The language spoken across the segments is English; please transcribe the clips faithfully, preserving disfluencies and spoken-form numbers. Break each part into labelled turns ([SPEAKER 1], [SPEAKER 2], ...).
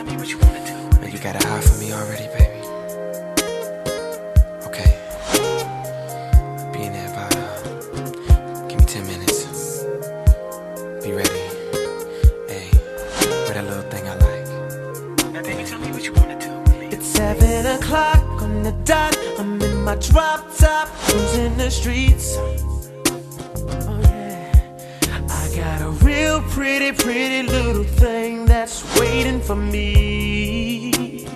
[SPEAKER 1] me what you wanna do. Man, you got a high for me already, baby. Okay. Be in there about, uh, give me ten minutes. Be ready. Hey, wear that little thing I like. Now, baby, tell me what you wanna do.
[SPEAKER 2] It's seven o'clock on the dot. I'm in my drop top, cruising the streets. Oh yeah, I got a real pretty, pretty little thing that's waiting for me.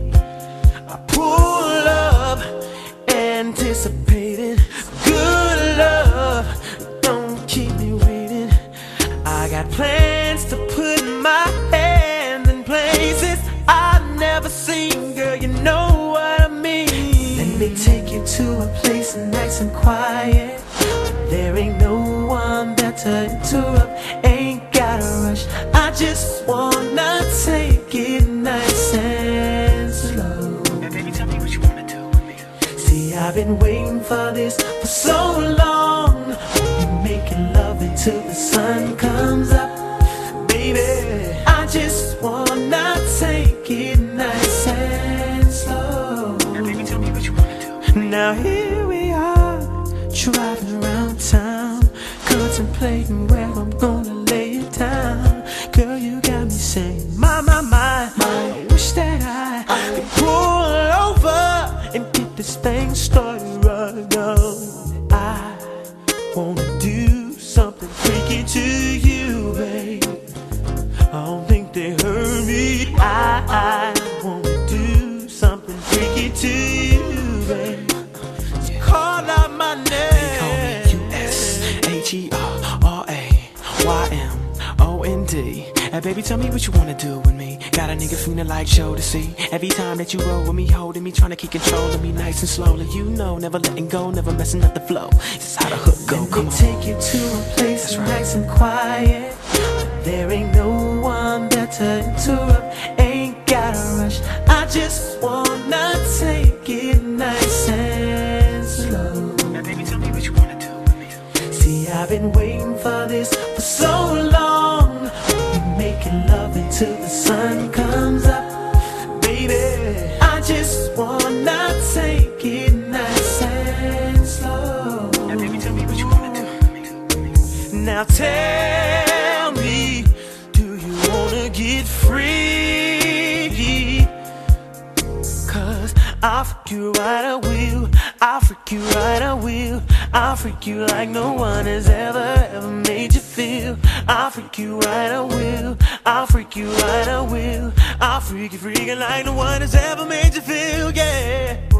[SPEAKER 2] I pull up, anticipating good love. Don't keep me waiting. I got plans to put my hand in places I've never seen. Girl, you know what I mean. Let me take you to a place nice and quiet. There ain't no one there to interrupt. Ain't gotta rush. I just wanna take it nice and slow.
[SPEAKER 1] Now, baby, tell me what you wanna do with me.
[SPEAKER 2] See, I've been waiting for this for so long. We're making love until the sun comes up. Baby, I just wanna take it nice and slow.
[SPEAKER 1] Now, baby, tell me what you wanna do.
[SPEAKER 2] Now here we are, driving around town, contemplating where I'm gonna lay it down. Girl, you got me saying, my, my, my, I wish that I could pull over and get this thing started right now. I wanna do something freaky to you, babe. I don't think they heard me. I, I wanna do something freaky to you, babe. Call out my name.
[SPEAKER 1] They call me U S H E R R A Y M O N D. And baby, tell me what you wanna do with me. Got a nigga feeling like show to see. Every time that you roll with me, holding me, trying to keep control of me nice and slowly. You know, never letting go, never messing up the flow. This is how the hook go.
[SPEAKER 2] Let
[SPEAKER 1] Come
[SPEAKER 2] me
[SPEAKER 1] on.
[SPEAKER 2] take you to a place
[SPEAKER 1] That's right.
[SPEAKER 2] nice and quiet. There ain't no one there to interrupt. Ain't gotta rush. I just wanna take it nice and slow.
[SPEAKER 1] Now, baby, tell me what you wanna do with me.
[SPEAKER 2] See, I've been waiting for this for so long. We're making love until the sun comes up. Baby, I just wanna take it nice and slow.
[SPEAKER 1] Now, baby, tell me what you wanna do with me.
[SPEAKER 2] Now tell me, do you wanna get free? Cause I'll freak you right, I will. I'll freak you right, I will. I'll freak you like no one has ever, ever made you feel. I'll freak you right, I will. I'll freak you right, I will. I'll freak you freaking like no one has ever made you feel, yeah.